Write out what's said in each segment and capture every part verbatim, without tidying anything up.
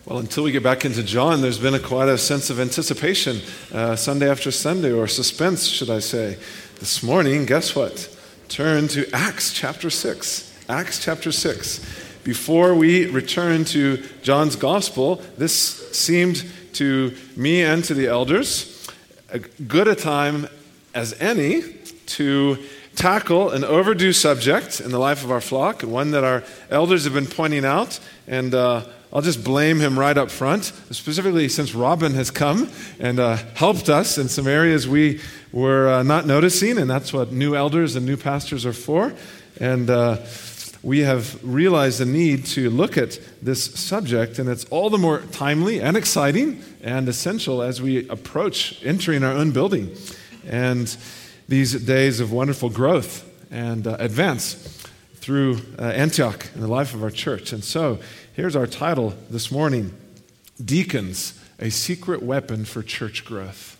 Well, until we get back into John, there's been a quite a sense of anticipation, uh, Sunday after Sunday, or suspense, should I say. This morning, guess what? Turn to Acts chapter six. Acts chapter six. Before we return to John's gospel, this seemed to me and to the elders as good a time as any to tackle an overdue subject in the life of our flock, one that our elders have been pointing out, and uh, I'll just blame him right up front, specifically since Robin has come and uh, helped us in some areas we were uh, not noticing, and that's what new elders and new pastors are for. And uh, we have realized the need to look at this subject, and it's all the more timely and exciting and essential as we approach entering our own building and these days of wonderful growth and uh, advance through uh, Antioch in the life of our church. And so, here's our title this morning, Deacons, a Secret Weapon for Church Growth.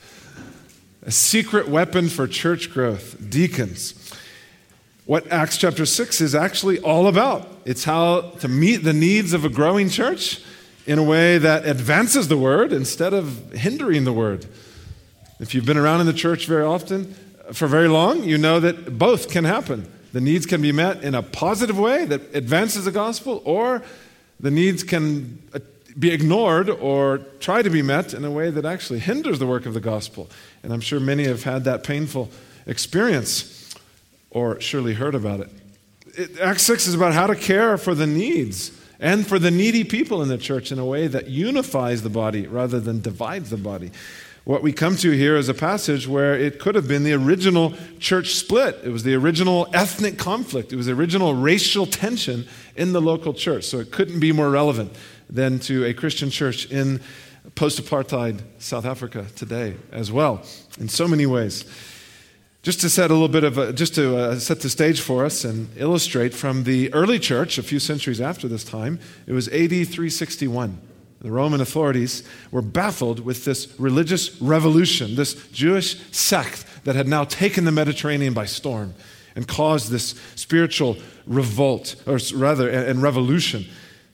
A secret weapon for church growth, deacons. What Acts chapter six is actually all about. It's how to meet the needs of a growing church in a way that advances the word instead of hindering the word. If you've been around in the church very often, for very long, you know that both can happen. The needs can be met in a positive way that advances the gospel, or the needs can be ignored or try to be met in a way that actually hinders the work of the gospel. And I'm sure many have had that painful experience or surely heard about it. it. Acts six is about how to care for the needs and for the needy people in the church in a way that unifies the body rather than divides the body. What we come to here is a passage where it could have been the original church split. It was the original ethnic conflict. It was the original racial tension in the local church. So it couldn't be more relevant than to a Christian church in post-apartheid South Africa today as well, in so many ways. Just to set a little bit of a, just to uh, set the stage for us and illustrate from the early church, a few centuries after this time, it was A D three sixty-one. The Roman authorities were baffled with this religious revolution, this Jewish sect that had now taken the Mediterranean by storm and caused this spiritual revolt, or rather, and revolution.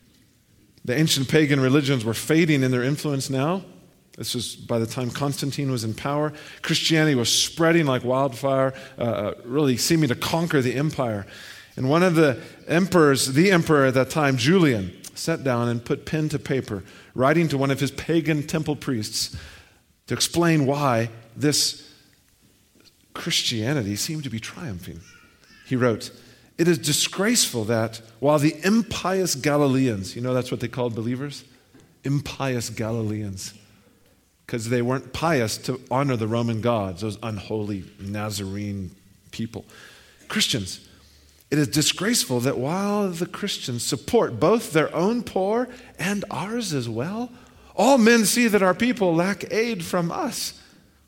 The ancient pagan religions were fading in their influence now. This was by the time Constantine was in power. Christianity was spreading like wildfire, uh, really seeming to conquer the empire. And one of the emperors, the emperor at that time, Julian, sat down and put pen to paper, writing to one of his pagan temple priests to explain why this Christianity seemed to be triumphing. He wrote, "It is disgraceful that while the impious Galileans," you know that's what they called believers? Impious Galileans. Because they weren't pious to honor the Roman gods, those unholy Nazarene people. Christians. It is disgraceful that while the Christians support both their own poor and ours as well, all men see that our people lack aid from us.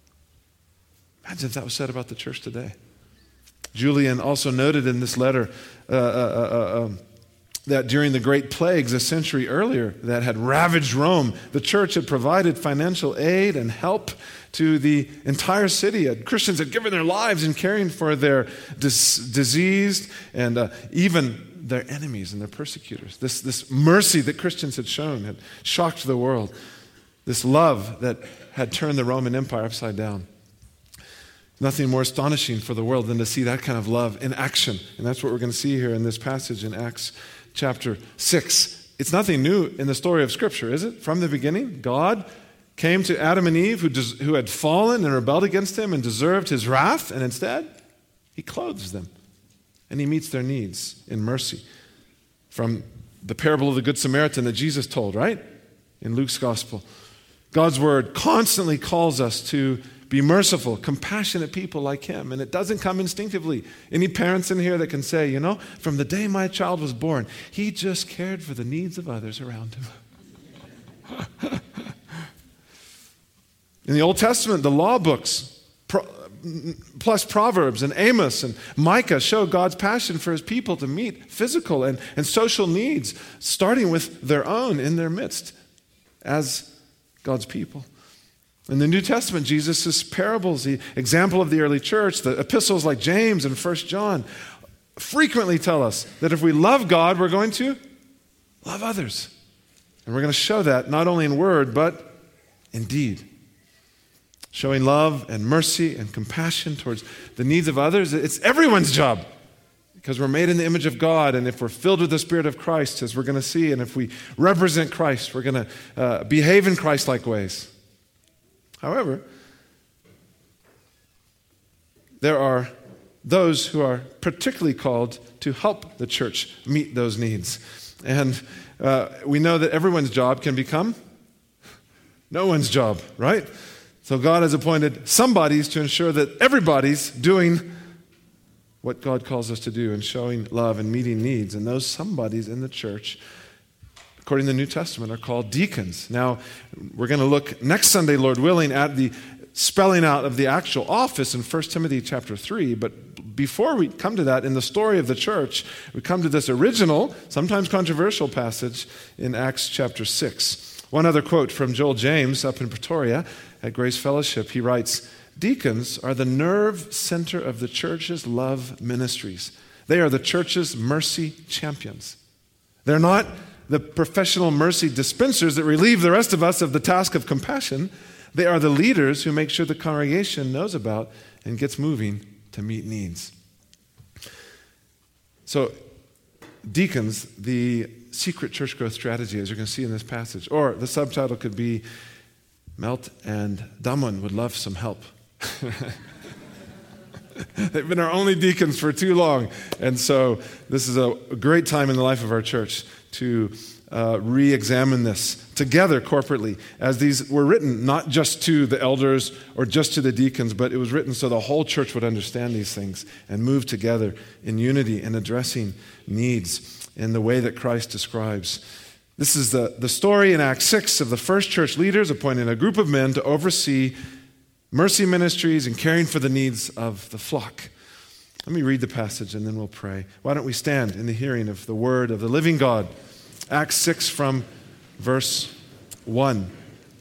Imagine if that was said about the church today. Julian also noted in this letter uh, uh, uh, uh, that during the great plagues a century earlier that had ravaged Rome, the church had provided financial aid and help to the entire city. Christians had given their lives in caring for their dis- diseased and uh, even their enemies and their persecutors. This, this mercy that Christians had shown had shocked the world. This love that had turned the Roman Empire upside down. Nothing more astonishing for the world than to see that kind of love in action. And that's what we're going to see here in this passage in Acts chapter six. It's nothing new in the story of Scripture, is it? From the beginning, God came to Adam and Eve who, des- who had fallen and rebelled against him and deserved his wrath, and instead, he clothes them and he meets their needs in mercy. From the parable of the Good Samaritan that Jesus told, right? In Luke's gospel. God's word constantly calls us to be merciful, compassionate people like him, and it doesn't come instinctively. Any parents in here that can say, you know, from the day my child was born, he just cared for the needs of others around him. In the Old Testament, the law books, pro, plus Proverbs and Amos and Micah show God's passion for his people to meet physical and, and social needs, starting with their own in their midst as God's people. In the New Testament, Jesus' parables, the example of the early church, the epistles like James and First John, frequently tell us that if we love God, we're going to love others. And we're going to show that not only in word, but in deed. Showing love and mercy and compassion towards the needs of others. It's everyone's job because we're made in the image of God. And if we're filled with the Spirit of Christ, as we're going to see, and if we represent Christ, we're going to uh, behave in Christ-like ways. However, there are those who are particularly called to help the church meet those needs. And uh, we know that everyone's job can become no one's job, right? So God has appointed somebodies to ensure that everybody's doing what God calls us to do and showing love and meeting needs. And those somebodies in the church, according to the New Testament, are called deacons. Now, we're going to look next Sunday, Lord willing, at the spelling out of the actual office in First Timothy chapter three. But before we come to that, in the story of the church, we come to this original, sometimes controversial passage in Acts chapter six. One other quote from Joel James up in Pretoria at Grace Fellowship. He writes, "Deacons are the nerve center of the church's love ministries. They are the church's mercy champions. They're not the professional mercy dispensers that relieve the rest of us of the task of compassion. They are the leaders who make sure the congregation knows about and gets moving to meet needs." So, deacons, the secret church growth strategy, as you're going to see in this passage. Or the subtitle could be, Melt and Damon would love some help. They've been our only deacons for too long. And so this is a great time in the life of our church to uh, re-examine this together corporately, as these were written not just to the elders or just to the deacons, but it was written so the whole church would understand these things and move together in unity in addressing needs in the way that Christ describes. This is the, the story in Acts six of the first church leaders appointing a group of men to oversee mercy ministries and caring for the needs of the flock. Let me read the passage and then we'll pray. Why don't we stand in the hearing of the word of the living God? Acts six from verse one.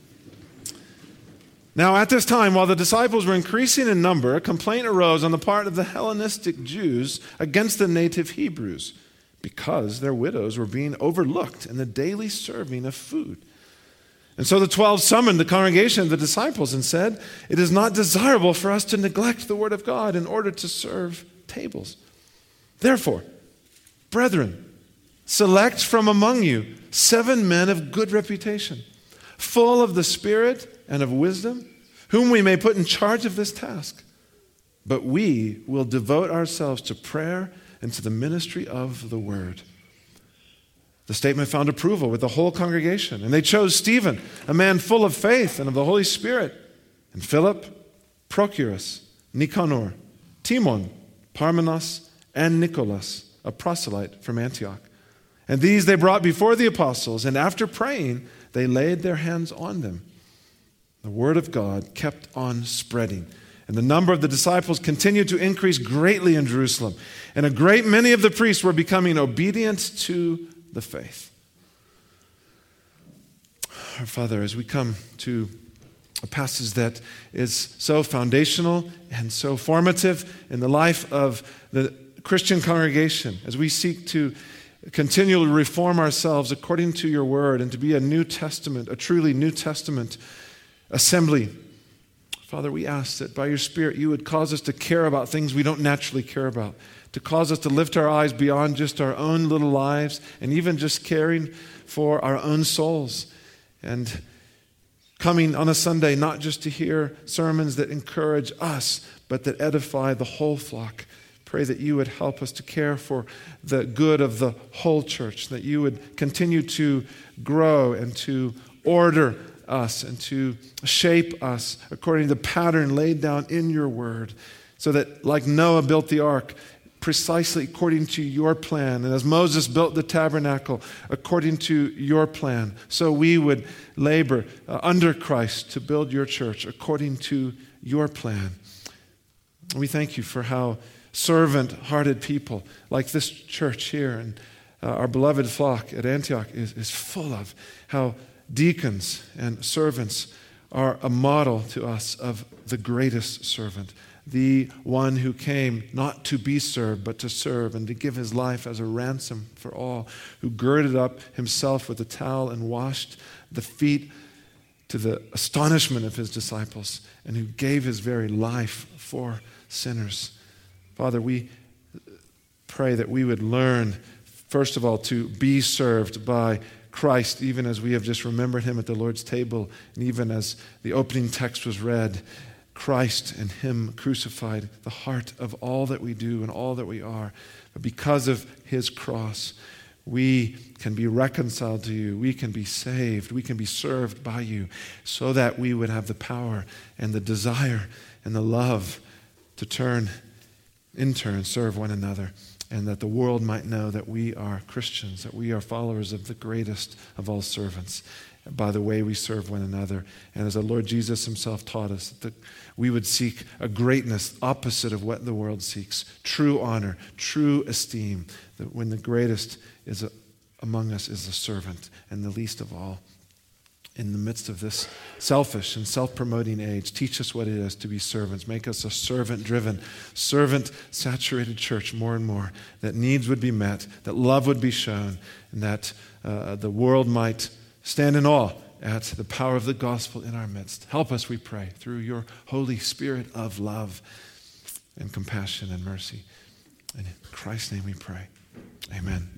"Now at this time, while the disciples were increasing in number, a complaint arose on the part of the Hellenistic Jews against the native Hebrews, because their widows were being overlooked in the daily serving of food. And so the twelve summoned the congregation of the disciples and said, 'It is not desirable for us to neglect the word of God in order to serve tables. Therefore, brethren, select from among you seven men of good reputation, full of the Spirit and of wisdom, whom we may put in charge of this task. But we will devote ourselves to prayer and to the ministry of the word.' The statement found approval with the whole congregation, and they chose Stephen, a man full of faith and of the Holy Spirit, and Philip, Prochorus, Nicanor, Timon, Parmenas, and Nicholas, a proselyte from Antioch. And these they brought before the apostles, and after praying, they laid their hands on them. The word of God kept on spreading, and the number of the disciples continued to increase greatly in Jerusalem. And a great many of the priests were becoming obedient to the faith." Our Father, as we come to a passage that is so foundational and so formative in the life of the Christian congregation, as we seek to continually reform ourselves according to your word and to be a New Testament, a truly New Testament assembly, Father, we ask that by your Spirit you would cause us to care about things we don't naturally care about, to cause us to lift our eyes beyond just our own little lives and even just caring for our own souls, and coming on a Sunday not just to hear sermons that encourage us, but that edify the whole flock. Pray that you would help us to care for the good of the whole church, that you would continue to grow and to order us and to shape us according to the pattern laid down in your word, so that like Noah built the ark precisely according to your plan, and as Moses built the tabernacle according to your plan, so we would labor uh, under Christ to build your church according to your plan. We thank you for how servant-hearted people like this church here and uh, our beloved flock at Antioch is, is full of, how deacons and servants are a model to us of the greatest servant, the one who came not to be served, but to serve and to give his life as a ransom for all, who girded up himself with a towel and washed the feet to the astonishment of his disciples, and who gave his very life for sinners. Father, we pray that we would learn, first of all, to be served by Christ, even as we have just remembered him at the Lord's table, and even as the opening text was read, Christ and him crucified, the heart of all that we do and all that we are. But because of his cross, we can be reconciled to you. We can be saved. We can be served by you, so that we would have the power and the desire and the love to turn, in turn, serve one another, and that the world might know that we are Christians, that we are followers of the greatest of all servants, by the way we serve one another. And as the Lord Jesus himself taught us, that we would seek a greatness opposite of what the world seeks, true honor, true esteem, that when the greatest is a, among us is the servant, and the least of all. In the midst of this selfish and self-promoting age, teach us what it is to be servants. Make us a servant-driven, servant-saturated church more and more, that needs would be met, that love would be shown, and that uh, the world might stand in awe at the power of the gospel in our midst. Help us, we pray, through your Holy Spirit of love and compassion and mercy. And in Christ's name we pray. Amen.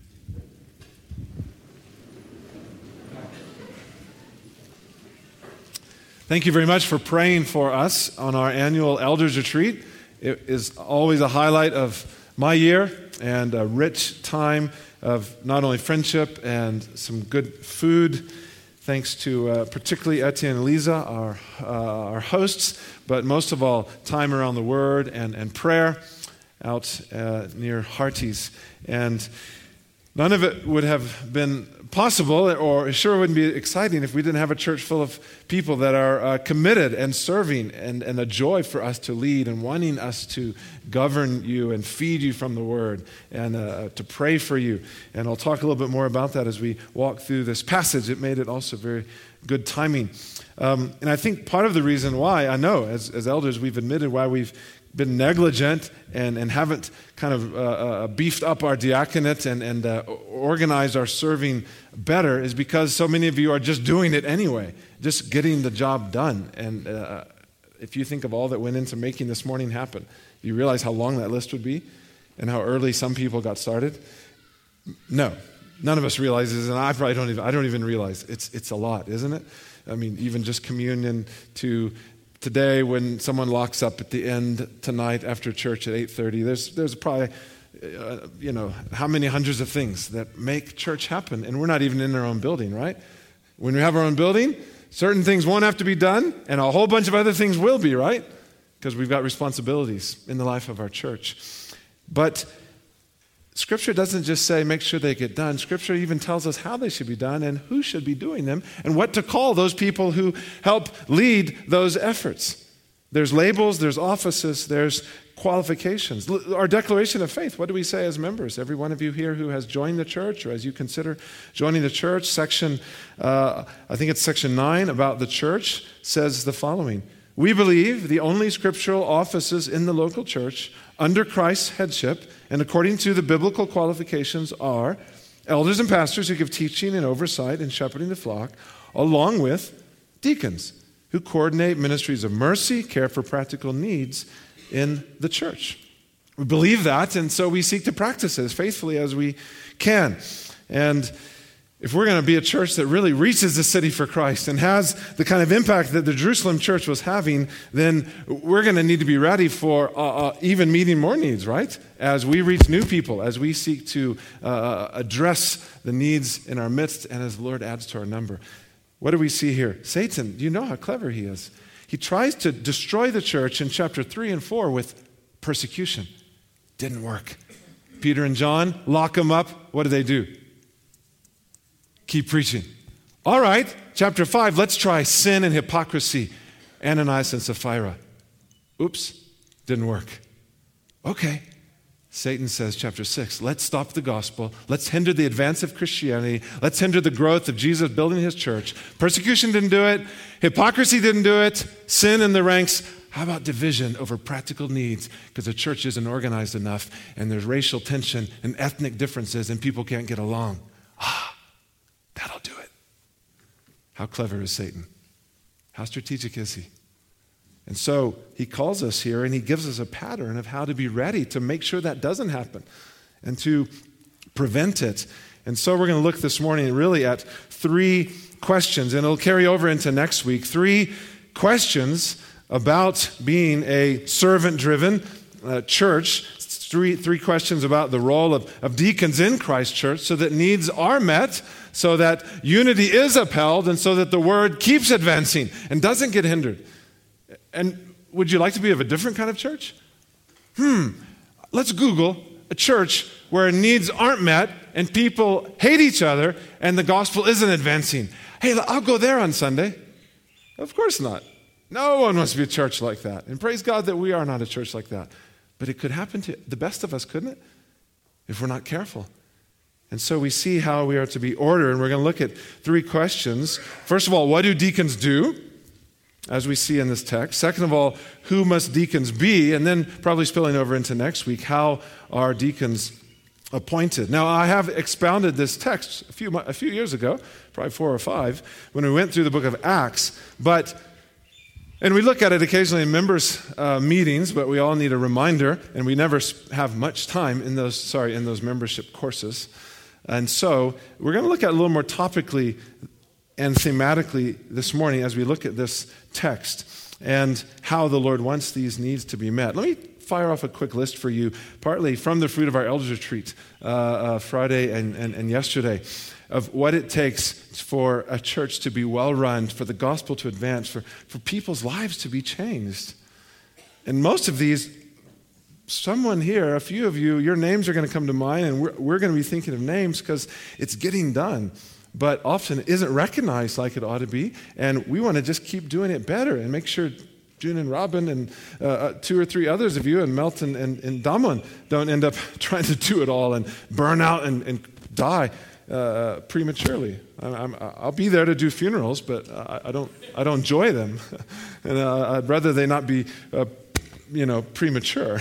Thank you very much for praying for us on our annual Elders Retreat. It is always a highlight of my year and a rich time of not only friendship and some good food, thanks to uh, particularly Etienne and Lisa, our, uh, our hosts, but most of all, time around the Word and, and prayer out uh, near Harties. And none of it would have been possible, or it sure wouldn't be exciting, if we didn't have a church full of people that are uh, committed and serving, and, and a joy for us to lead and wanting us to govern you and feed you from the Word, and uh, to pray for you. And I'll talk a little bit more about that as we walk through this passage. It made it also very good timing. Um, and I think part of the reason why, I know as, as elders we've admitted why we've been negligent and, and haven't kind of uh, uh, beefed up our diaconate and, and uh, organized our serving better, is because so many of you are just doing it anyway, just getting the job done. And uh, if you think of all that went into making this morning happen, you realize how long that list would be and how early some people got started? No, none of us realizes, and I probably don't even, I don't even realize. It's, it's a lot, isn't it? I mean, even just communion to today, when someone locks up at the end tonight after church at eight thirty, there's there's probably, uh, you know, how many hundreds of things that make church happen, and we're not even in our own building, right? When we have our own building, certain things won't have to be done, and a whole bunch of other things will be, right? Because we've got responsibilities in the life of our church. But Scripture doesn't just say make sure they get done. Scripture even tells us how they should be done and who should be doing them and what to call those people who help lead those efforts. There's labels, there's offices, there's qualifications. Our declaration of faith, what do we say as members? Every one of you here who has joined the church, or as you consider joining the church, section, uh, I think it's section nine about the church, says the following. We believe the only scriptural offices in the local church under Christ's headship and according to the biblical qualifications are elders and pastors who give teaching and oversight and shepherding the flock, along with deacons who coordinate ministries of mercy, care for practical needs in the church. We believe that, and so we seek to practice it as faithfully as we can. And if we're going to be a church that really reaches the city for Christ and has the kind of impact that the Jerusalem church was having, then we're going to need to be ready for uh, uh, even meeting more needs, right? As we reach new people, as we seek to uh, address the needs in our midst, and as the Lord adds to our number. What do we see here? Satan, you know how clever he is. He tries to destroy the church in chapter three and four with persecution. Didn't work. Peter and John lock him up. What do they do? Keep preaching. All right, chapter five, let's try sin and hypocrisy. Ananias and Sapphira. Oops, didn't work. Okay. Satan says, chapter six, let's stop the gospel. Let's hinder the advance of Christianity. Let's hinder the growth of Jesus building his church. Persecution didn't do it. Hypocrisy didn't do it. Sin in the ranks. How about division over practical needs because the church isn't organized enough and there's racial tension and ethnic differences and people can't get along? Ah, that'll do it. How clever is Satan? How strategic is he? And so he calls us here and he gives us a pattern of how to be ready to make sure that doesn't happen and to prevent it. And so we're going to look this morning really at three questions, and it'll carry over into next week. Three questions about being a servant-driven uh, church. Three, three questions about the role of, of deacons in Christ Church so that needs are met, so that unity is upheld, and so that the word keeps advancing and doesn't get hindered. And would you like to be of a different kind of church? Hmm, let's Google a church where needs aren't met and people hate each other and the gospel isn't advancing. Hey, I'll go there on Sunday. Of course not. No one wants to be a church like that. And praise God that we are not a church like that. But it could happen to the best of us, couldn't it? If we're not careful. And so we see how we are to be ordered, and we're going to look at three questions. First of all, what do deacons do? As we see in this text. Second of all, who must deacons be? And then probably spilling over into next week, how are deacons appointed? Now, I have expounded this text a few, a few years ago, probably four or five, when we went through the book of Acts. But, and we look at it occasionally in members' uh, meetings, but we all need a reminder, and we never have much time in those, sorry, in those membership courses. And so we're going to look at it a little more topically and thematically this morning as we look at this text and how the Lord wants these needs to be met. Let me fire off a quick list for you, partly from the fruit of our elders retreat uh, uh, Friday and, and, and yesterday, of what it takes for a church to be well run, for the gospel to advance, for, for people's lives to be changed. And most of these, someone here, a few of you, your names are going to come to mind, and we're, we're going to be thinking of names because it's getting done. But often isn't recognized like it ought to be, and we want to just keep doing it better and make sure June and Robin and uh, two or three others of you and Melton and, and Damon don't end up trying to do it all and burn out and, and die uh, prematurely. I'm, I'm, I'll be there to do funerals, but I, I don't I don't enjoy them, and uh, I'd rather they not be uh, you know premature.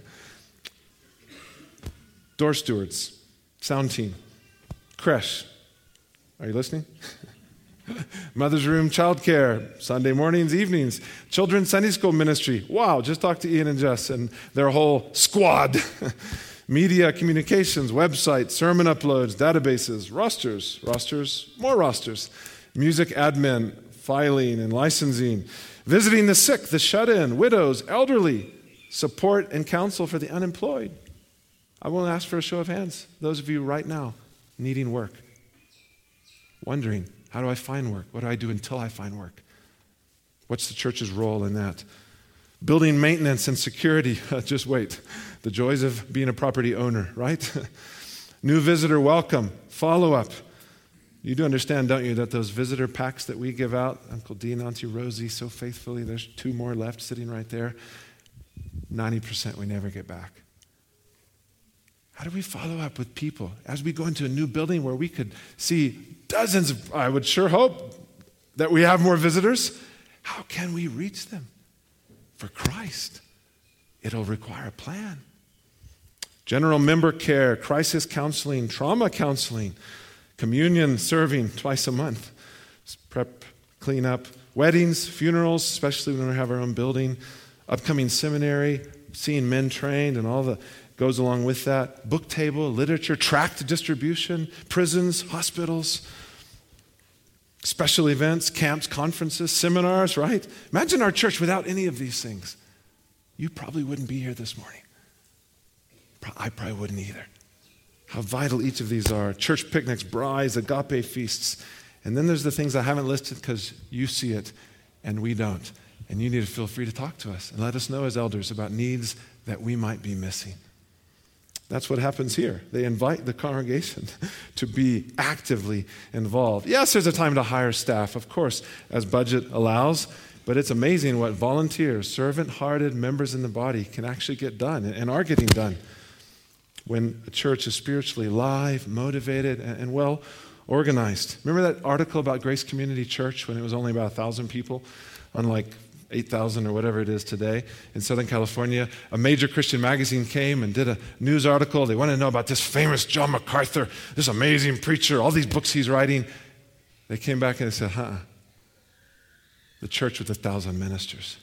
Door stewards, sound team, creche. Are you listening? Mother's room, childcare, Sunday mornings, evenings, children's Sunday school ministry. Wow, just talked to Ian and Jess and their whole squad. Media, communications, websites, sermon uploads, databases, rosters, rosters, more rosters, music admin, filing and licensing, visiting the sick, the shut-in, widows, elderly, support and counsel for the unemployed. I want to ask for a show of hands. Those of you right now needing work. Wondering, how do I find work? What do I do until I find work? What's the church's role in that? Building maintenance and security. Just wait. The joys of being a property owner, right? New visitor welcome. Follow-up. You do understand, don't you, that those visitor packs that we give out, Uncle Dean, Auntie Rosie, so faithfully, there's two more left sitting right there. ninety percent we never get back. How do we follow up with people as we go into a new building where we could see dozens of, I would sure hope that we have more visitors. How can we reach them for Christ? It'll require a plan. General member care, crisis counseling, trauma counseling, communion serving twice a month, prep, clean up, weddings, funerals, especially when we have our own building, upcoming seminary, seeing men trained and all the goes along with that, book table, literature, tract distribution, prisons, hospitals, special events, camps, conferences, seminars, right? Imagine our church without any of these things. You probably wouldn't be here this morning. I probably wouldn't either. How vital each of these are. Church picnics, brides, agape feasts. And then there's the things I haven't listed because you see it and we don't. And you need to feel free to talk to us and let us know as elders about needs that we might be missing. That's what happens here. They invite the congregation to be actively involved. Yes, there's a time to hire staff, of course, as budget allows, but it's amazing what volunteers, servant-hearted members in the body can actually get done and are getting done when a church is spiritually live, motivated, and well organized. Remember that article about Grace Community Church when it was only about one thousand people on like eight thousand or whatever it is today in Southern California. A major Christian magazine came and did a news article. They wanted to know about this famous John MacArthur, this amazing preacher, all these books he's writing. They came back and they said, huh, the church with a thousand ministers.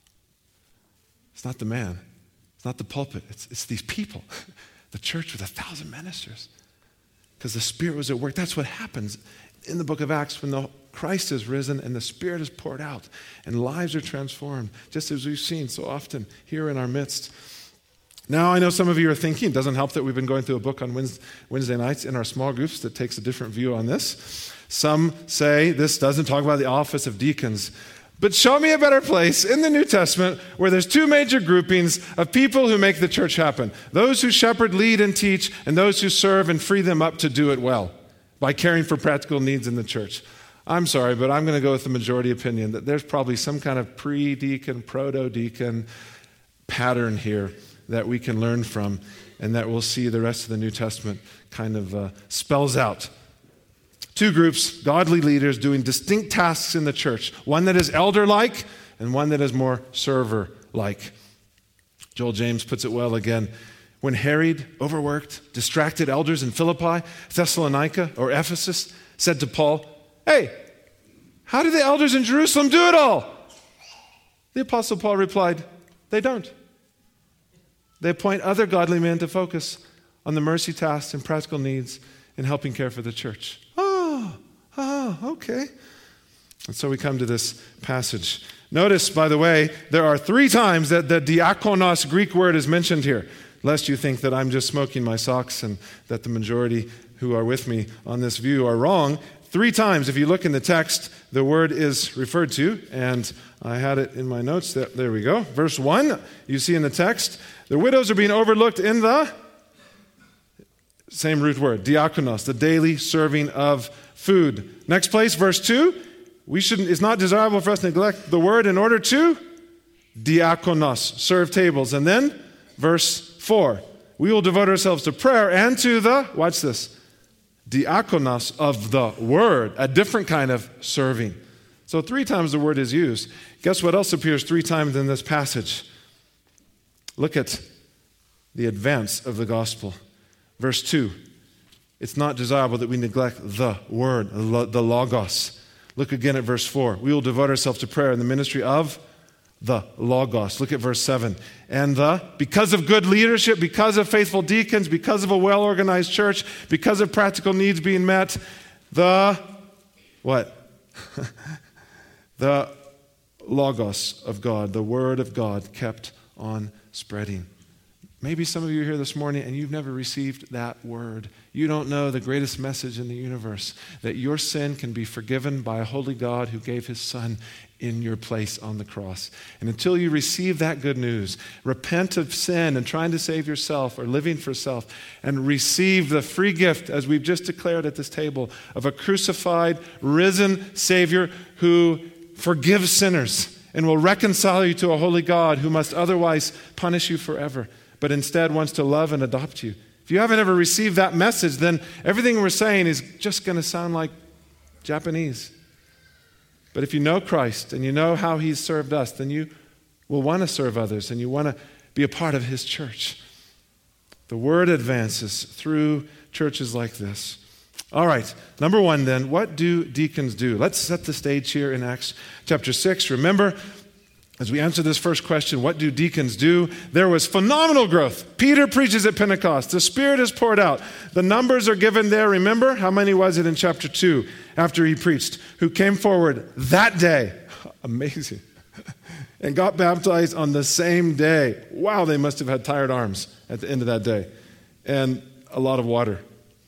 It's not the man. It's not the pulpit. It's, it's these people. The church with a thousand ministers. Because the Spirit was at work. That's what happens in the book of Acts when the Christ is risen and the Spirit is poured out and lives are transformed, just as we've seen so often here in our midst. Now, I know some of you are thinking, it doesn't help that we've been going through a book on Wednesday nights in our small groups that takes a different view on this. Some say this doesn't talk about the office of deacons. But show me a better place in the New Testament where there's two major groupings of people who make the church happen. Those who shepherd, lead, and teach, and those who serve and free them up to do it well by caring for practical needs in the church. I'm sorry, but I'm going to go with the majority opinion that there's probably some kind of pre-deacon, proto-deacon pattern here that we can learn from and that we'll see the rest of the New Testament kind of uh, spells out. Two groups, godly leaders doing distinct tasks in the church. One that is elder-like and one that is more server-like. Joel James puts it well again. When harried, overworked, distracted elders in Philippi, Thessalonica, or Ephesus said to Paul, "Hey, how do the elders in Jerusalem do it all?" The Apostle Paul replied, "They don't. They appoint other godly men to focus on the mercy tasks and practical needs in helping care for the church." Oh, oh, okay. And so we come to this passage. Notice, by the way, there are three times that the diakonos Greek word is mentioned here, lest you think that I'm just smoking my socks and that the majority who are with me on this view are wrong. Three times, if you look in the text, the word is referred to, and I had it in my notes. There we go. Verse one, you see in the text, the widows are being overlooked in the same root word, diakonos, the daily serving of food. Next place, verse two, we shouldn't, it's not desirable for us to neglect the word in order to diakonos, serve tables. And then, verse four, we will devote ourselves to prayer and to the, watch this, diakonos of the word, a different kind of serving. So three times the word is used. Guess what else appears three times in this passage? Look at the advance of the gospel. Verse two, it's not desirable that we neglect the word, the logos. Look again at verse four. We will devote ourselves to prayer in the ministry of the logos. Look at verse seven. And the, because of good leadership, because of faithful deacons, because of a well-organized church, because of practical needs being met, the, what? The logos of God, the word of God kept on spreading. Maybe some of you are here this morning and you've never received that word. You don't know the greatest message in the universe, that your sin can be forgiven by a holy God who gave his son in your place on the cross. And until you receive that good news, repent of sin and trying to save yourself or living for self, and receive the free gift, as we've just declared at this table, of a crucified, risen Savior who forgives sinners and will reconcile you to a holy God who must otherwise punish you forever, but instead wants to love and adopt you. If you haven't ever received that message, then everything we're saying is just going to sound like Japanese. But if you know Christ and you know how he's served us, then you will want to serve others and you want to be a part of his church. The word advances through churches like this. All right, number one then, what do deacons do? Let's set the stage here in Acts chapter six. Remember, as we answer this first question, what do deacons do? There was phenomenal growth. Peter preaches at Pentecost. The Spirit is poured out. The numbers are given there. Remember, how many was it in chapter two after he preached? Who came forward that day. Amazing. And got baptized on the same day. Wow, they must have had tired arms at the end of that day. And a lot of water.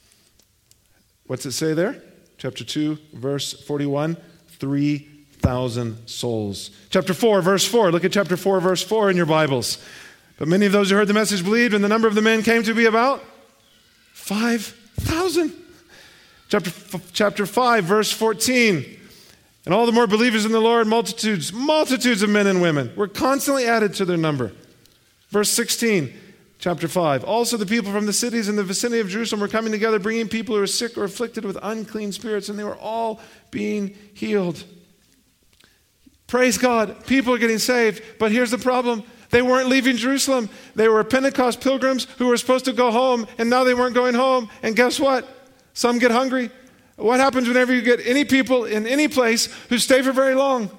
What's it say there? Chapter two, verse forty-one. Three thousand souls. Chapter four, verse four. Look at chapter four, verse four in your Bibles. But many of those who heard the message believed, and the number of the men came to be about five thousand. Chapter, chapter five, verse fourteen. And all the more believers in the Lord, multitudes, multitudes of men and women were constantly added to their number. Verse sixteen, chapter five. Also the people from the cities in the vicinity of Jerusalem were coming together, bringing people who were sick or afflicted with unclean spirits, and they were all being healed. Praise God. People are getting saved. But here's the problem. They weren't leaving Jerusalem. They were Pentecost pilgrims who were supposed to go home, and now they weren't going home. And guess what? Some get hungry. What happens whenever you get any people in any place who stay for very long?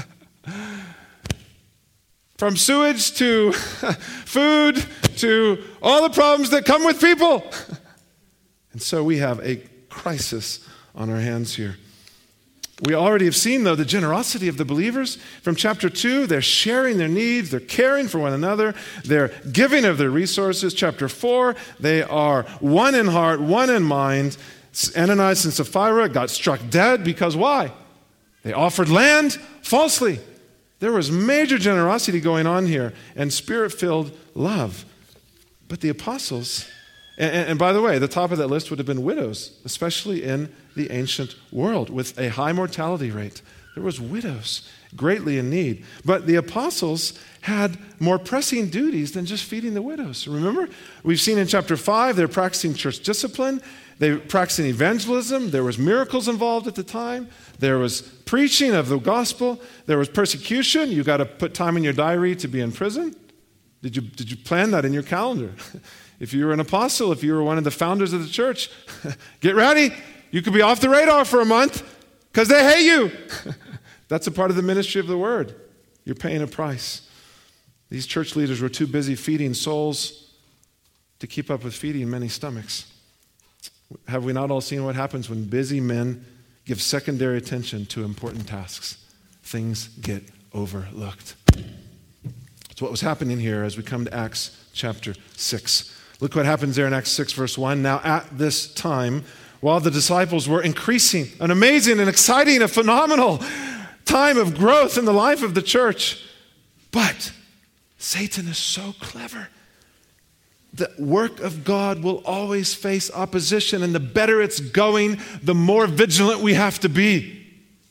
From sewage to food to all the problems that come with people. And so we have a crisis on our hands here. We already have seen, though, the generosity of the believers. From chapter two, they're sharing their needs, they're caring for one another, they're giving of their resources. Chapter four, they are one in heart, one in mind. Ananias and Sapphira got struck dead because why? They offered land falsely. There was major generosity going on here and spirit-filled love. But the apostles, and, and, and by the way, the top of that list would have been widows, especially in the ancient world with a high mortality rate. There was widows greatly in need. But the apostles had more pressing duties than just feeding the widows. Remember? We've seen in chapter five, they're practicing church discipline. They were practicing evangelism. There was miracles involved at the time. There was preaching of the gospel. There was persecution. You got to put time in your diary to be in prison. Did you, did you plan that in your calendar? If you were an apostle, if you were one of the founders of the church, get ready. You could be off the radar for a month because they hate you. That's a part of the ministry of the word. You're paying a price. These church leaders were too busy feeding souls to keep up with feeding many stomachs. Have we not all seen what happens when busy men give secondary attention to important tasks? Things get overlooked. That's what was happening here as we come to Acts chapter six. Look what happens there in Acts six, verse one. Now at this time, while the disciples were increasing, an amazing and exciting, a phenomenal time of growth in the life of the church. But Satan is so clever. The work of God will always face opposition, and the better it's going, the more vigilant we have to be.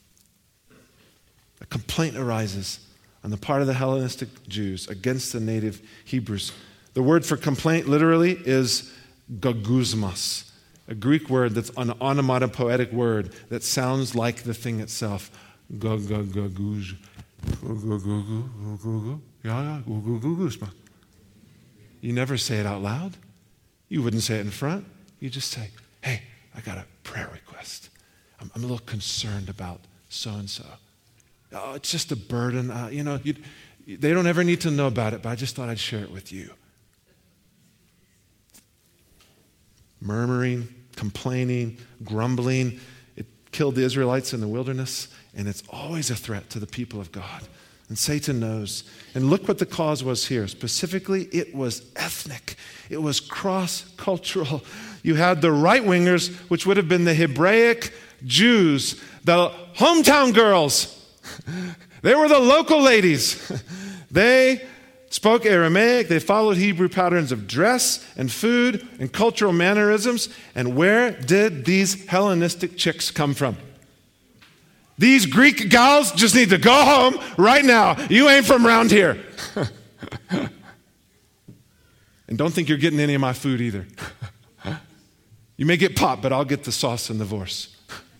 A complaint arises on the part of the Hellenistic Jews against the native Hebrews. The word for complaint literally is gaguzmas, a Greek word that's an onomatopoetic word that sounds like the thing itself. Gagagaguz. You never say it out loud. You wouldn't say it in front. You just say, hey, I got a prayer request. I'm, I'm a little concerned about so-and-so. Oh, it's just a burden. Uh, you know, they don't ever need to know about it, but I just thought I'd share it with you. Murmuring, complaining, grumbling. It killed the Israelites in the wilderness, and it's always a threat to the people of God. And Satan knows. And look what the cause was here. Specifically, it was ethnic. It was cross-cultural. You had the right-wingers, which would have been the Hebraic Jews, the hometown girls. They were the local ladies. They spoke Aramaic. They followed Hebrew patterns of dress and food and cultural mannerisms. And where did these Hellenistic chicks come from? These Greek gals just need to go home right now. You ain't from around here. And don't think you're getting any of my food either. You may get pop, but I'll get the sauce and the vorse.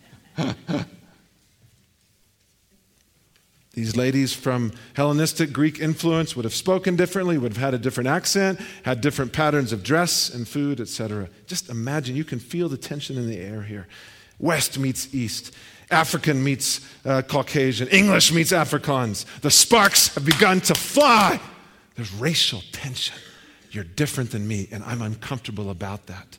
These ladies from Hellenistic Greek influence would have spoken differently, would have had a different accent, had different patterns of dress and food, et cetera. Just imagine, you can feel the tension in the air here. West meets East. African meets uh, Caucasian. English meets Afrikaans. The sparks have begun to fly. There's racial tension. You're different than me, and I'm uncomfortable about that.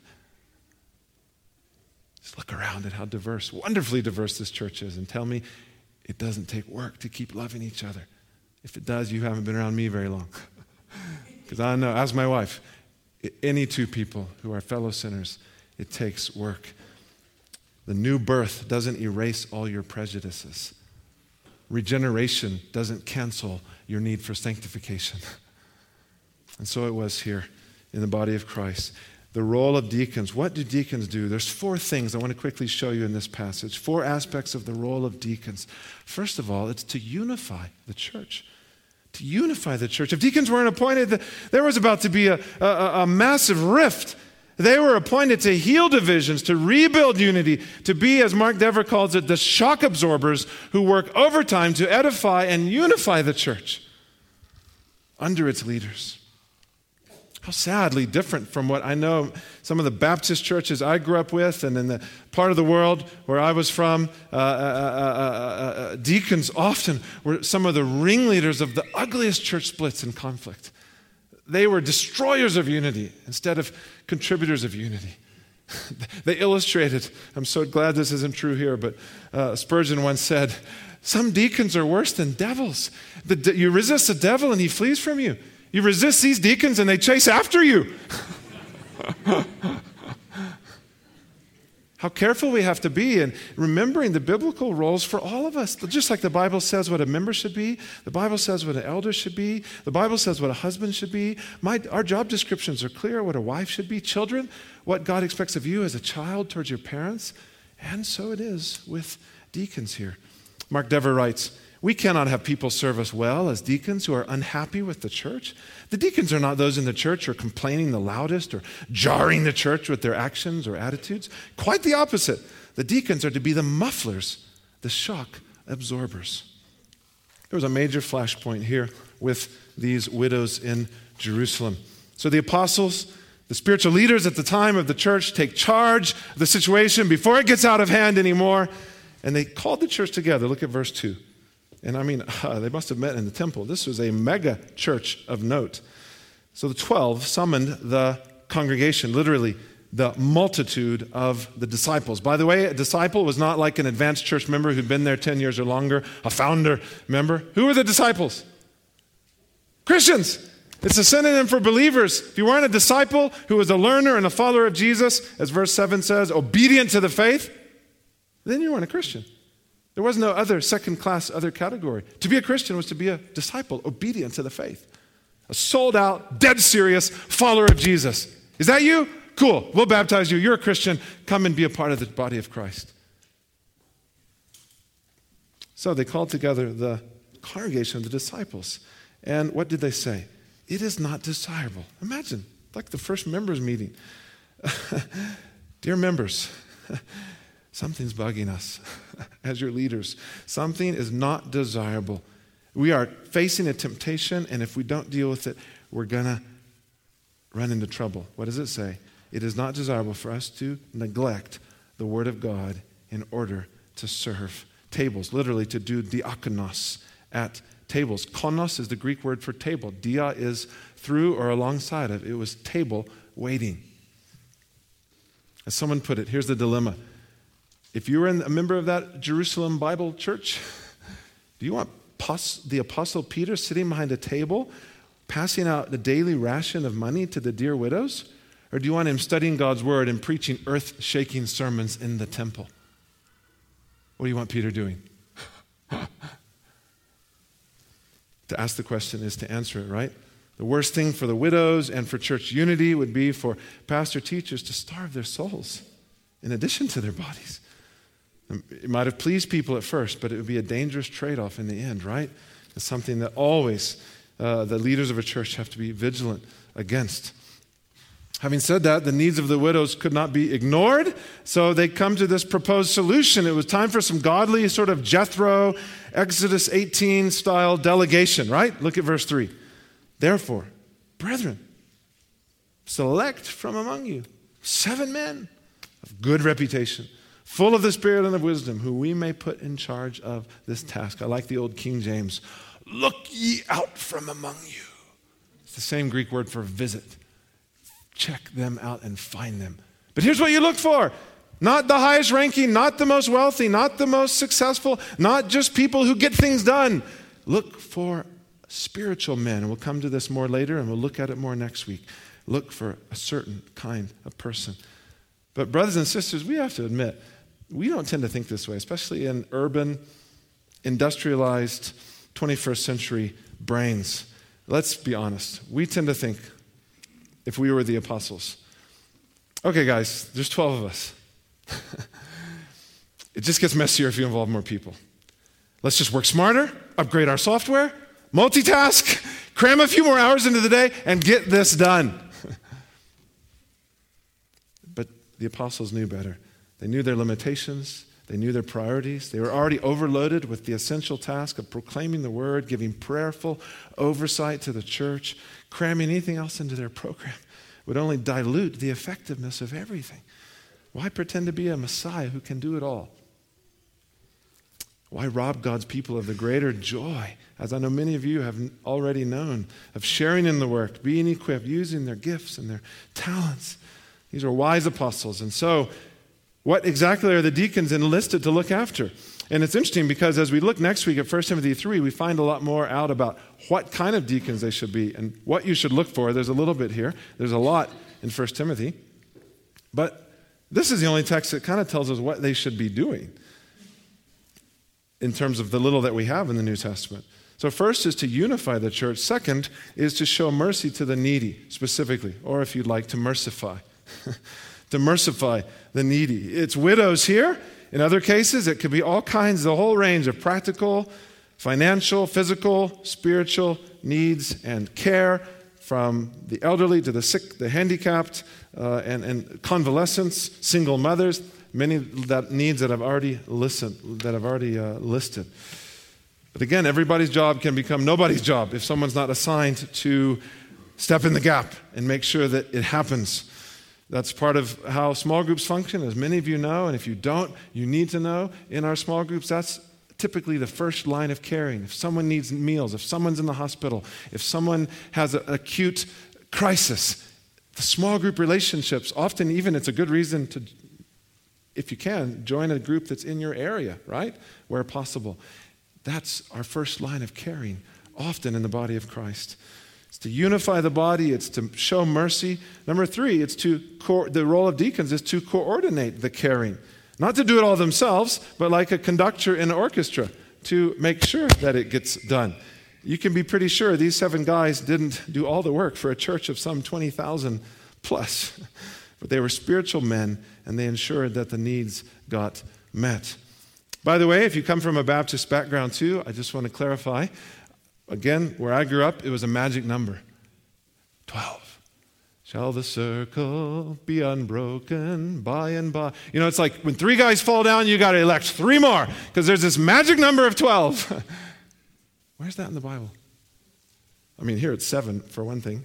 Just look around at how diverse, wonderfully diverse this church is, and tell me it doesn't take work to keep loving each other. If it does, you haven't been around me very long. Because I know, as my wife, any two people who are fellow sinners, it takes work. The new birth doesn't erase all your prejudices. Regeneration doesn't cancel your need for sanctification. And so it was here in the body of Christ. The role of deacons. What do deacons do? There's four things I want to quickly show you in this passage. Four aspects of the role of deacons. First of all, it's to unify the church. To unify the church. If deacons weren't appointed, there was about to be a, a, a massive rift. They were appointed to heal divisions, to rebuild unity, to be, as Mark Dever calls it, the shock absorbers who work overtime to edify and unify the church under its leaders. How sadly different from what I know some of the Baptist churches I grew up with and in the part of the world where I was from, uh, uh, uh, uh, deacons often were some of the ringleaders of the ugliest church splits and conflict. They were destroyers of unity instead of contributors of unity. They illustrated, I'm so glad this isn't true here, but uh, Spurgeon once said, some deacons are worse than devils. The, you resist the devil and he flees from you. You resist these deacons and they chase after you. How careful we have to be in remembering the biblical roles for all of us. Just like the Bible says what a member should be, the Bible says what an elder should be, the Bible says what a husband should be. My, our job descriptions are clear, what a wife should be. Children, what God expects of you as a child towards your parents. And so it is with deacons here. Mark Dever writes, we cannot have people serve us well as deacons who are unhappy with the church. The deacons are not those in the church who are complaining the loudest or jarring the church with their actions or attitudes. Quite the opposite. The deacons are to be the mufflers, the shock absorbers. There was a major flashpoint here with these widows in Jerusalem. So the apostles, the spiritual leaders at the time of the church, take charge of the situation before it gets out of hand anymore. And they called the church together. Look at verse two. And I mean, uh, they must have met in the temple. This was a mega church of note. So the twelve summoned the congregation, literally the multitude of the disciples. By the way, a disciple was not like an advanced church member who'd been there ten years or longer, a founder member. Who were the disciples? Christians. It's a synonym for believers. If you weren't a disciple who was a learner and a follower of Jesus, as verse seven says, obedient to the faith, then you weren't a Christian. There was no other second-class other category. To be a Christian was to be a disciple, obedient to the faith. A sold-out, dead serious follower of Jesus. Is that you? Cool. We'll baptize you. You're a Christian. Come and be a part of the body of Christ. So they called together the congregation of the disciples. And what did they say? It is not desirable. Imagine, like the first members meeting. Dear members, something's bugging us as your leaders. Something is not desirable. We are facing a temptation, and if we don't deal with it, we're going to run into trouble. What does it say? It is not desirable for us to neglect the Word of God in order to serve tables, literally to do diakonos at tables. Konos is the Greek word for table. Dia is through or alongside of. It was table waiting. As someone put it, here's the dilemma. If you were a member of that Jerusalem Bible church, do you want the Apostle Peter sitting behind a table, passing out the daily ration of money to the dear widows? Or do you want him studying God's word and preaching earth-shaking sermons in the temple? What do you want Peter doing? To ask the question is to answer it, right? The worst thing for the widows and for church unity would be for pastor teachers to starve their souls in addition to their bodies. It might have pleased people at first, but it would be a dangerous trade-off in the end, right? It's something that always uh, the leaders of a church have to be vigilant against. Having said that, the needs of the widows could not be ignored, so they come to this proposed solution. It was time for some godly sort of Jethro, Exodus eighteen style delegation, right? Look at verse three. Therefore, brethren, select from among you seven men of good reputation, full of the Spirit and of wisdom, who we may put in charge of this task. I like the old King James. Look ye out from among you. It's the same Greek word for visit. Check them out and find them. But here's what you look for. Not the highest ranking, not the most wealthy, not the most successful, not just people who get things done. Look for spiritual men. And we'll come to this more later, and we'll look at it more next week. Look for a certain kind of person. But brothers and sisters, we have to admit, we don't tend to think this way, especially in urban, industrialized, twenty-first century brains. Let's be honest. We tend to think, if we were the apostles, okay, guys, there's twelve of us. It just gets messier if you involve more people. Let's just work smarter, upgrade our software, multitask, cram a few more hours into the day, and get this done. the apostles knew better. They knew their limitations. They knew their priorities. They were already overloaded with the essential task of proclaiming the word, giving prayerful oversight to the church. Cramming anything else into their program would only dilute the effectiveness of everything. Why pretend to be a Messiah who can do it all? Why rob God's people of the greater joy, as I know many of you have already known, of sharing in the work, being equipped, using their gifts and their talents? These are wise apostles. And so, what exactly are the deacons enlisted to look after? And it's interesting because as we look next week at First Timothy three, we find a lot more out about what kind of deacons they should be and what you should look for. There's a little bit here. There's a lot in First Timothy. But this is the only text that kind of tells us what they should be doing in terms of the little that we have in the New Testament. So first is to unify the church. Second is to show mercy to the needy specifically, or if you'd like, to mercify. To mercify the needy. It's widows here. In other cases, it could be all kinds, the whole range of practical, financial, physical, spiritual needs and care, from the elderly to the sick, the handicapped, uh, and, and convalescents, single mothers, many that needs that I've already listened, that I've already uh, listed. But again, everybody's job can become nobody's job if someone's not assigned to step in the gap and make sure that it happens. That's part of how small groups function, as many of you know, and if you don't, you need to know. In our small groups, that's typically the first line of caring. If someone needs meals, if someone's in the hospital, if someone has an acute crisis, the small group relationships, often even it's a good reason to, if you can, join a group that's in your area, right? Where possible. That's our first line of caring, often in the body of Christ. It's to unify the body. It's to show mercy. Number three, it's to co- the role of deacons is to coordinate the caring. Not to do it all themselves, but like a conductor in an orchestra, to make sure that it gets done. You can be pretty sure these seven guys didn't do all the work for a church of some twenty thousand plus. But they were spiritual men, and they ensured that the needs got met. By the way, if you come from a Baptist background too, I just want to clarify. Again, where I grew up, it was a magic number. twelve. Shall the circle be unbroken by and by? You know, it's like when three guys fall down, you got to elect three more because there's this magic number of twelve. Where's that in the Bible? I mean, here it's seven for one thing.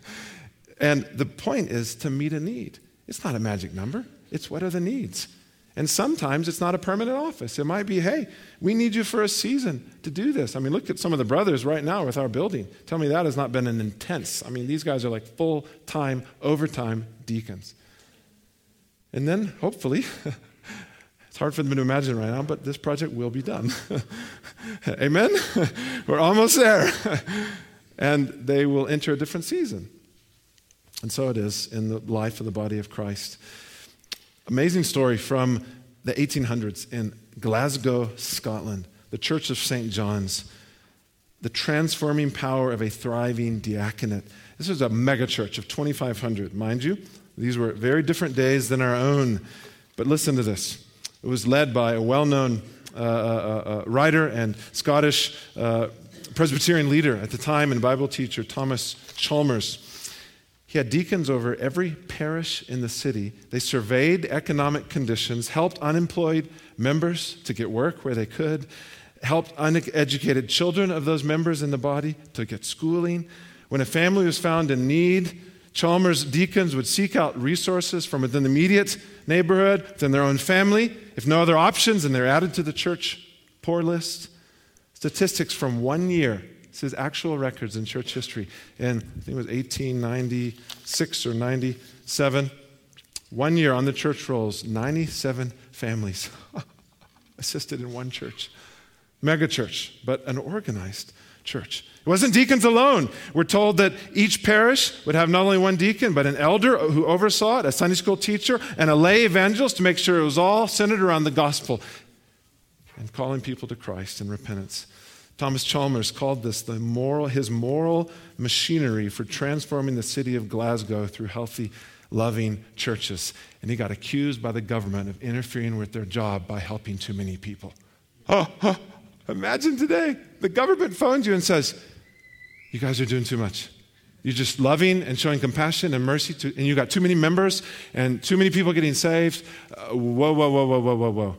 And the point is to meet a need. It's not a magic number. It's what are the needs. And sometimes it's not a permanent office. It might be, hey, we need you for a season to do this. I mean, look at some of the brothers right now with our building. Tell me that has not been an intense. I mean, these guys are like full-time, overtime deacons. And then, hopefully, it's hard for them to imagine right now, but this project will be done. Amen? We're almost there. And they will enter a different season. And so it is in the life of the body of Christ. Amazing story from the eighteen hundreds in Glasgow, Scotland, the Church of Saint John's, the transforming power of a thriving diaconate. This was a mega church of twenty-five hundred, mind you. These were very different days than our own. But listen to this. It was led by a well-known uh, uh, uh, writer and Scottish uh, Presbyterian leader at the time and Bible teacher, Thomas Chalmers. He had deacons over every parish in the city. They surveyed economic conditions, helped unemployed members to get work where they could, helped uneducated children of those members in the body to get schooling. When a family was found in need, Chalmers deacons would seek out resources from within the immediate neighborhood, within their own family. If no other options, then they're added to the church poor list. Statistics from one year. This is actual records in church history. In, I think it was eighteen ninety-six or ninety-seven. One year on the church rolls, ninety-seven families assisted in one church. Mega church, but an organized church. It wasn't deacons alone. We're told that each parish would have not only one deacon, but an elder who oversaw it, a Sunday school teacher, and a lay evangelist to make sure it was all centered around the gospel and calling people to Christ in repentance. Thomas Chalmers called this the moral, his moral machinery for transforming the city of Glasgow through healthy, loving churches. And he got accused by the government of interfering with their job by helping too many people. Oh, oh, imagine today, the government phones you and says, you guys are doing too much. You're just loving and showing compassion and mercy, to, and you got too many members and too many people getting saved. Uh, whoa, whoa, whoa, whoa, whoa, whoa, whoa.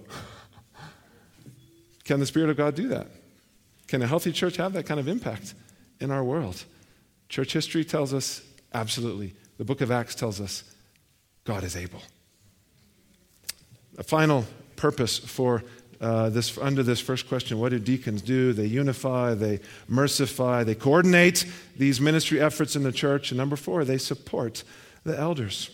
Can the Spirit of God do that? Can a healthy church have that kind of impact in our world? Church history tells us absolutely. The book of Acts tells us God is able. A final purpose for uh, this, under this first question, what do deacons do? They unify, they mercify, they coordinate these ministry efforts in the church. And number four, they support the elders.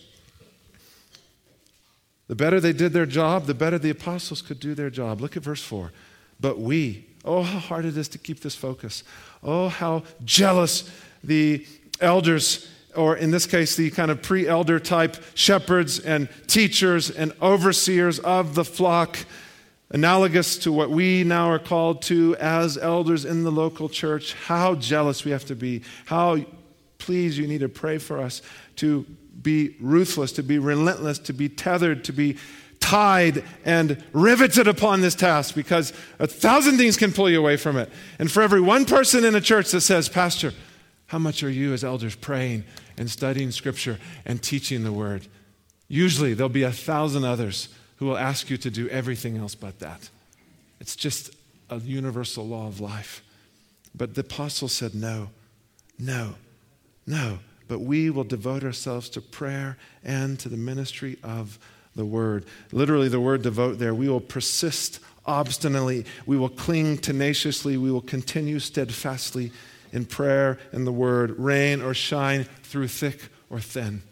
The better they did their job, the better the apostles could do their job. Look at verse four. But we, oh, how hard it is to keep this focus. Oh, how jealous the elders, or in this case, the kind of pre-elder type shepherds and teachers and overseers of the flock, analogous to what we now are called to as elders in the local church. How jealous we have to be. How, please, you need to pray for us to be ruthless, to be relentless, to be tethered, to be tied and riveted upon this task, because a thousand things can pull you away from it. And for every one person in a church that says, Pastor, how much are you as elders praying and studying Scripture and teaching the Word? Usually there'll be a thousand others who will ask you to do everything else but that. It's just a universal law of life. But the apostle said, no, no, no. But we will devote ourselves to prayer and to the ministry of the Word. Literally, the word devote there. We will persist obstinately. We will cling tenaciously. We will continue steadfastly in prayer and the Word, rain or shine, through thick or thin.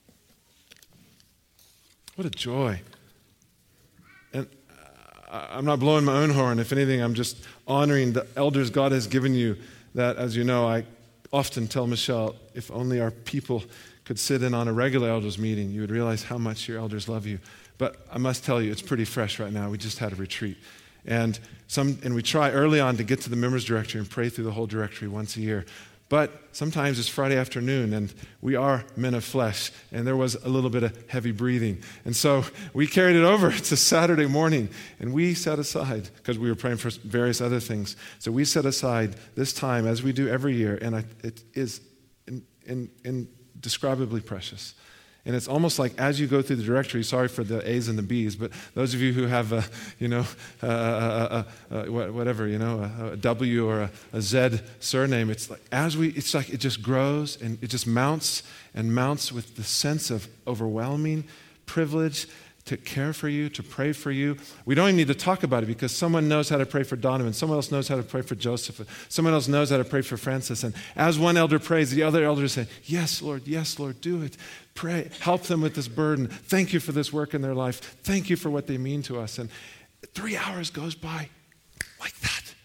What a joy. And I'm not blowing my own horn. If anything, I'm just honoring the elders God has given you that, as you know, I often tell Michelle, if only our people could sit in on a regular elders meeting, you would realize how much your elders love you. But I must tell you, it's pretty fresh right now. We just had a retreat. And some, and we try early on to get to the members directory and pray through the whole directory once a year. But sometimes it's Friday afternoon, and we are men of flesh, and there was a little bit of heavy breathing. And so we carried it over to Saturday morning, and we set aside, because we were praying for various other things, so we set aside this time, as we do every year, and I, it is in, in, indescribably precious. And it's almost like as you go through the directory, sorry for the A's and the B's, but those of you who have, a, you know, a, a, a, a, whatever, you know, a, a W or a, a Z surname, it's like as we, it's like it just grows and it just mounts and mounts with the sense of overwhelming privilege to care for you, to pray for you. We don't even need to talk about it because someone knows how to pray for Donovan. Someone else knows how to pray for Joseph. Someone else knows how to pray for Francis. And as one elder prays, the other elders say, yes, Lord, yes, Lord, do it. Pray, help them with this burden. Thank you for this work in their life. Thank you for what they mean to us. And three hours goes by like that.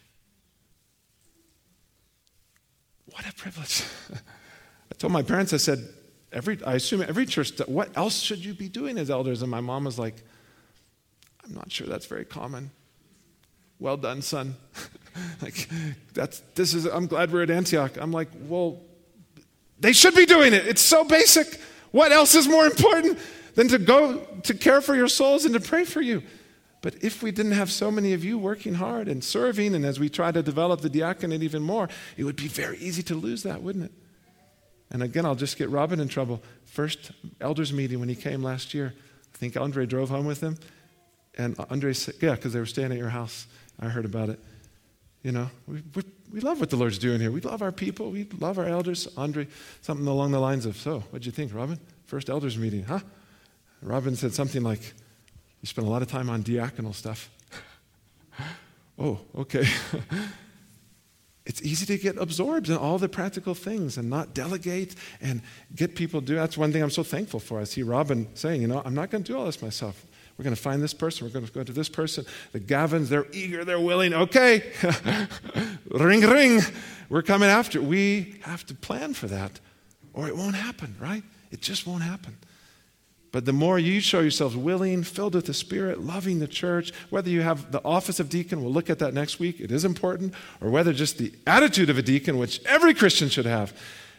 What a privilege. I told my parents, I said, Every, I assume every church, what else should you be doing as elders? And my mom was like, I'm not sure that's very common. Well done, son. like, that's, this is, I'm glad we're at Antioch. I'm like, well, they should be doing it. It's so basic. What else is more important than to go to care for your souls and to pray for you? But if we didn't have so many of you working hard and serving, and as we try to develop the diaconate even more, it would be very easy to lose that, wouldn't it? And again, I'll just get Robin in trouble. First elders meeting when he came last year, I think Andre drove home with him. And Andre said, yeah, because they were staying at your house. I heard about it. You know, we, we, we love what the Lord's doing here. We love our people. We love our elders. Andre, something along the lines of, so, what'd you think, Robin? First elders meeting, huh? Robin said something like, you spent a lot of time on diaconal stuff. Oh, okay. It's easy to get absorbed in all the practical things and not delegate and get people to do. That's one thing I'm so thankful for. I see Robin saying, you know, I'm not going to do all this myself. We're going to find this person. We're going to go to this person. The Gavins, they're eager. They're willing. Okay. Ring, ring. We're coming after. We have to plan for that or it won't happen, right? It just won't happen. But the more you show yourselves willing, filled with the Spirit, loving the church, whether you have the office of deacon, we'll look at that next week, it is important, or whether just the attitude of a deacon, which every Christian should have,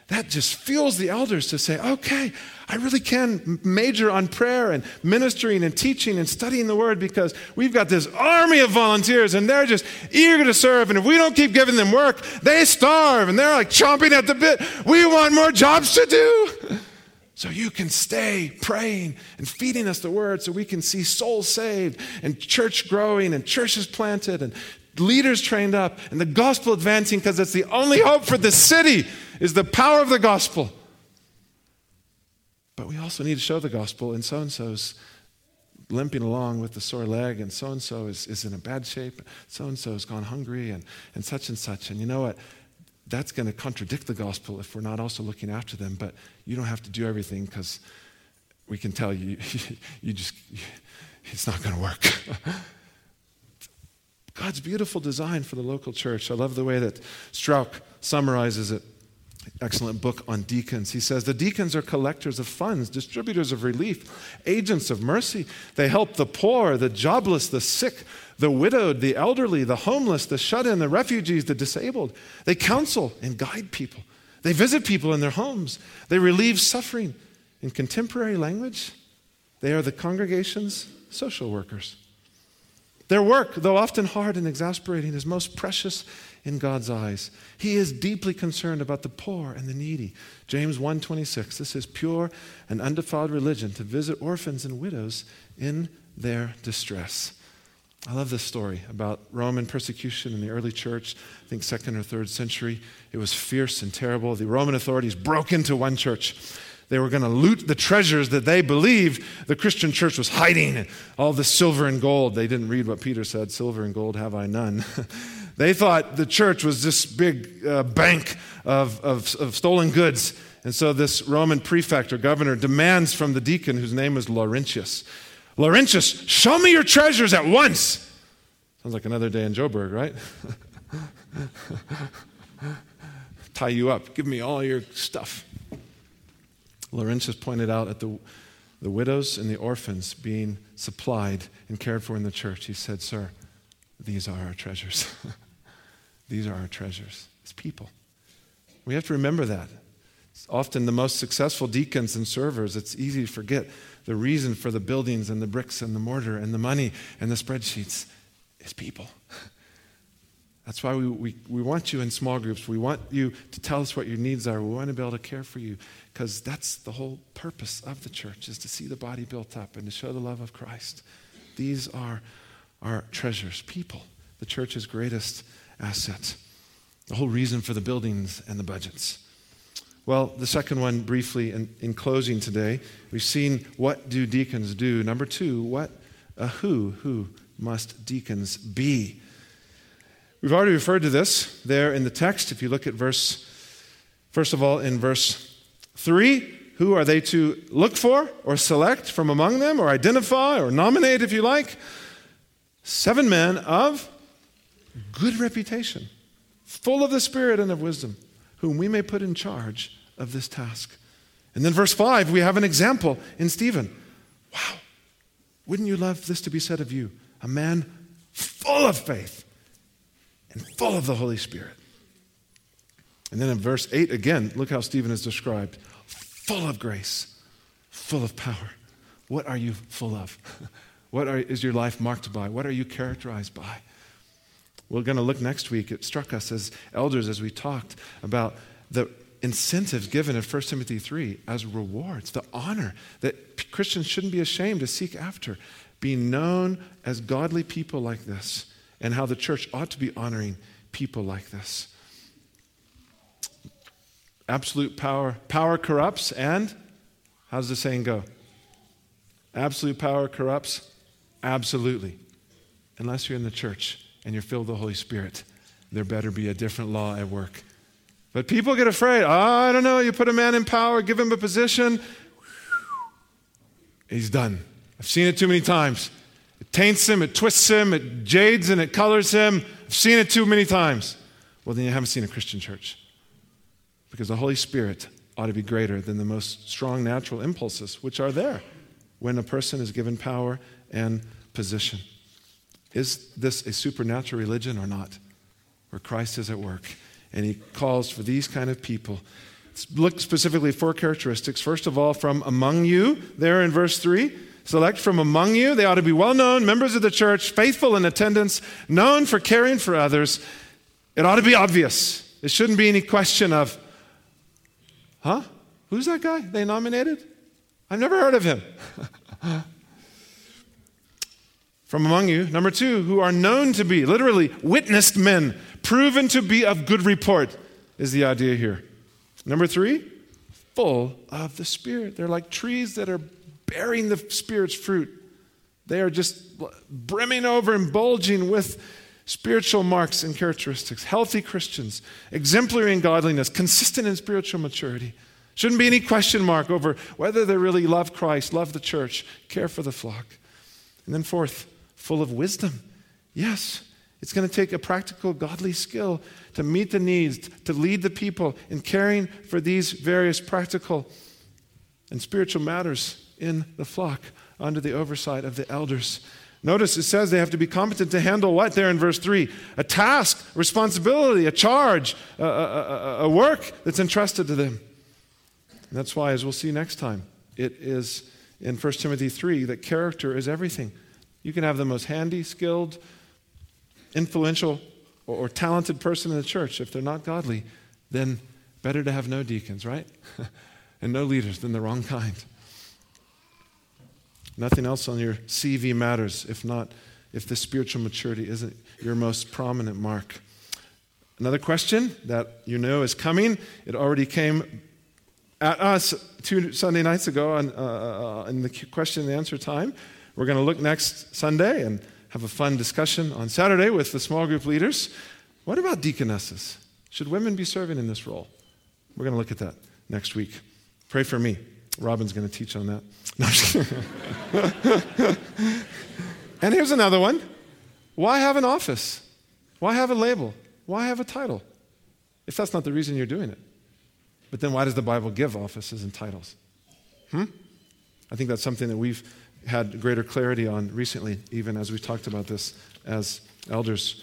that just fuels the elders to say, okay, I really can major on prayer and ministering and teaching and studying the word, because we've got this army of volunteers and they're just eager to serve. And if we don't keep giving them work, they starve and they're like chomping at the bit. We want more jobs to do. So you can stay praying and feeding us the word so we can see souls saved and church growing and churches planted and leaders trained up and the gospel advancing, because it's the only hope for the city is the power of the gospel. But we also need to show the gospel, and so-and-so's limping along with the sore leg, and so-and-so is, is in a bad shape, so-and-so has gone hungry, and, and such and such. And you know what? That's going to contradict the gospel if we're not also looking after them. But you don't have to do everything, because we can tell you, you just, it's not going to work. God's beautiful design for the local church. I love the way that Strauch summarizes it. Excellent book on deacons. He says, the deacons are collectors of funds, distributors of relief, agents of mercy. They help the poor, the jobless, the sick, the widowed, the elderly, the homeless, the shut-in, the refugees, the disabled. They counsel and guide people. They visit people in their homes. They relieve suffering. In contemporary language, they are the congregation's social workers. Their work, though often hard and exasperating, is most precious in God's eyes. He is deeply concerned about the poor and the needy. James one twenty-six, this is pure and undefiled religion, to visit orphans and widows in their distress. I love this story about Roman persecution in the early church, I think second or third century. It was fierce and terrible. The Roman authorities broke into one church. They were going to loot the treasures that they believed the Christian church was hiding, all the silver and gold. They didn't read what Peter said, silver and gold have I none. They thought the church was this big uh, bank of, of, of stolen goods. And so this Roman prefect or governor demands from the deacon, whose name was Laurentius, Laurentius, show me your treasures at once. Sounds like another day in Joburg, right? Tie you up. Give me all your stuff. Laurentius pointed out at the, the widows and the orphans being supplied and cared for in the church. He said, sir, these are our treasures. These are our treasures. It's people. We have to remember that. It's often the most successful deacons and servers, it's easy to forget the reason for the buildings and the bricks and the mortar and the money and the spreadsheets is people. That's why we, we, we want you in small groups. We want you to tell us what your needs are. We want to be able to care for you, because that's the whole purpose of the church, is to see the body built up and to show the love of Christ. These are our treasures, people, the church's greatest asset. The whole reason for the buildings and the budgets. Well, the second one, briefly, in, in closing today, we've seen what do deacons do. Number two, what, uh, who, who must deacons be? We've already referred to this there in the text. If you look at verse, first of all, in verse three, who are they to look for or select from among them or identify or nominate, if you like? Seven men of good reputation, full of the Spirit and of wisdom, whom we may put in charge of this task. And then verse five, we have an example in Stephen. Wow, wouldn't you love this to be said of you? A man full of faith and full of the Holy Spirit. And then in verse eight, again, look how Stephen is described. Full of grace, full of power. What are you full of? What are, is your life marked by? What are you characterized by? We're going to look next week. It struck us as elders as we talked about the incentives given in First Timothy three as rewards, the honor that Christians shouldn't be ashamed to seek after, being known as godly people like this, and how the church ought to be honoring people like this. Absolute power. Power corrupts, and how does the saying go? Absolute power corrupts? Absolutely. Unless you're in the church and you're filled with the Holy Spirit, there better be a different law at work. But people get afraid. Oh, I don't know, you put a man in power, give him a position, he's done. I've seen it too many times. It taints him, it twists him, it jades and it colors him. I've seen it too many times. Well, then you haven't seen a Christian church. Because the Holy Spirit ought to be greater than the most strong natural impulses, which are there when a person is given power and position. Is this a supernatural religion or not? Where Christ is at work. And he calls for these kind of people look specifically at four characteristics. First of all, from among you, there in verse three. Select from among you. They ought to be well-known, members of the church, faithful in attendance, known for caring for others. It ought to be obvious. It shouldn't be any question of, huh? Who's that guy they nominated? I've never heard of him. From among you, number two, who are known to be, literally, witnessed men, proven to be of good report, is the idea here. Number three, full of the Spirit. They're like trees that are bearing the Spirit's fruit. They are just brimming over and bulging with spiritual marks and characteristics. Healthy Christians, exemplary in godliness, consistent in spiritual maturity. Shouldn't be any question mark over whether they really love Christ, love the church, care for the flock. And then fourth, full of wisdom. Yes, it's going to take a practical, godly skill to meet the needs, to lead the people in caring for these various practical and spiritual matters in the flock under the oversight of the elders. Notice it says they have to be competent to handle what there in verse three? A task, responsibility, a charge, a, a, a, a work that's entrusted to them. And that's why, as we'll see next time, it is in First Timothy three that character is everything. You can have the most handy, skilled, influential, or, or talented person in the church. If they're not godly, then better to have no deacons, right? And no leaders than the wrong kind. Nothing else on your C V matters if not, if the spiritual maturity isn't your most prominent mark. Another question that you know is coming. It already came at us two Sunday nights ago on, uh, in the question and answer time. We're going to look next Sunday and have a fun discussion on Saturday with the small group leaders. What about deaconesses? Should women be serving in this role? We're going to look at that next week. Pray for me. Robin's going to teach on that. No, I'm just kidding. And here's another one. Why have an office? Why have a label? Why have a title? If that's not the reason you're doing it. But then why does the Bible give offices and titles? Hmm? I think that's something that we've had greater clarity on recently, even as we've talked about this as elders.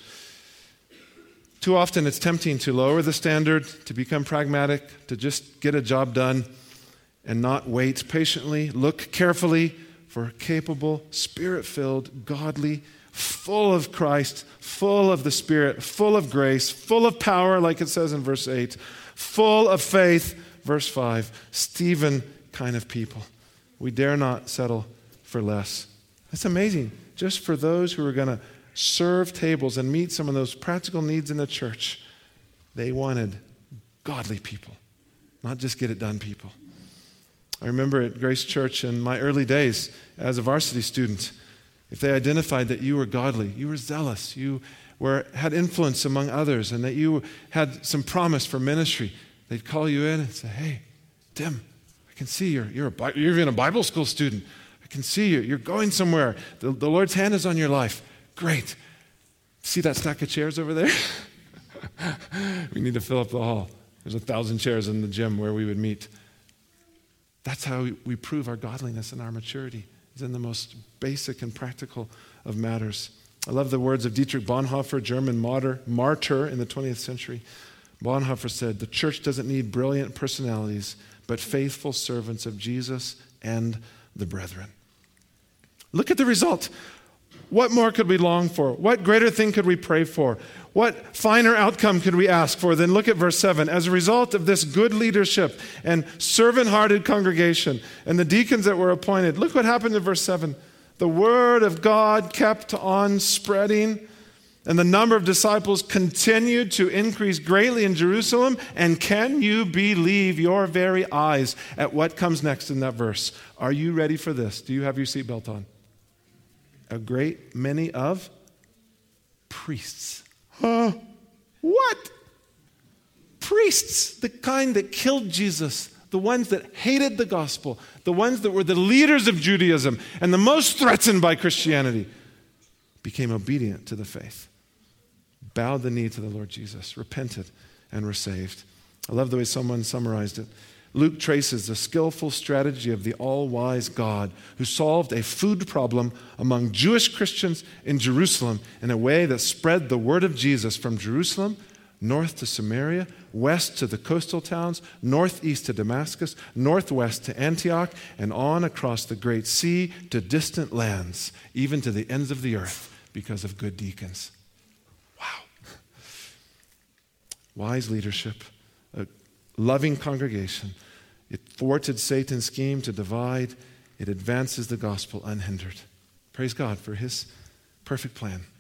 Too often it's tempting to lower the standard, to become pragmatic, to just get a job done, and not wait patiently, look carefully for capable, spirit-filled, godly, full of Christ, full of the Spirit, full of grace, full of power, like it says in verse eight, full of faith, verse five, Stephen kind of people. We dare not settle for less. That's amazing. Just for those who are going to serve tables and meet some of those practical needs in the church, they wanted godly people, not just get it done people. I remember at Grace Church in my early days as a varsity student, if they identified that you were godly, you were zealous, you were had influence among others, and that you had some promise for ministry, they'd call you in and say, "Hey, Tim, I can see you're you're, a, you're even a Bible school student. I can see you. You're going somewhere. The, the Lord's hand is on your life. Great. See that stack of chairs over there? We need to fill up the hall. There's a thousand chairs in the gym where we would meet." That's how we prove our godliness and our maturity, is in the most basic and practical of matters. I love the words of Dietrich Bonhoeffer, German martyr, martyr in the twentieth century. Bonhoeffer said, "The church doesn't need brilliant personalities, but faithful servants of Jesus and the brethren." Look at the result. What more could we long for? What greater thing could we pray for? What finer outcome could we ask for? Then look at verse seven. As a result of this good leadership and servant-hearted congregation and the deacons that were appointed, look what happened in verse seven. The word of God kept on spreading, and the number of disciples continued to increase greatly in Jerusalem. And can you believe your very eyes at what comes next in that verse? Are you ready for this? Do you have your seatbelt on? A great many of priests. Huh? What? Priests, the kind that killed Jesus, the ones that hated the gospel, the ones that were the leaders of Judaism and the most threatened by Christianity, became obedient to the faith, bowed the knee to the Lord Jesus, repented, and were saved. I love the way someone summarized it. Luke traces the skillful strategy of the all-wise God who solved a food problem among Jewish Christians in Jerusalem in a way that spread the word of Jesus from Jerusalem north to Samaria, west to the coastal towns, northeast to Damascus, northwest to Antioch, and on across the great sea to distant lands, even to the ends of the earth, because of good deacons. Wow. Wise leadership, a loving congregation. It thwarted Satan's scheme to divide. It advances the gospel unhindered. Praise God for his perfect plan.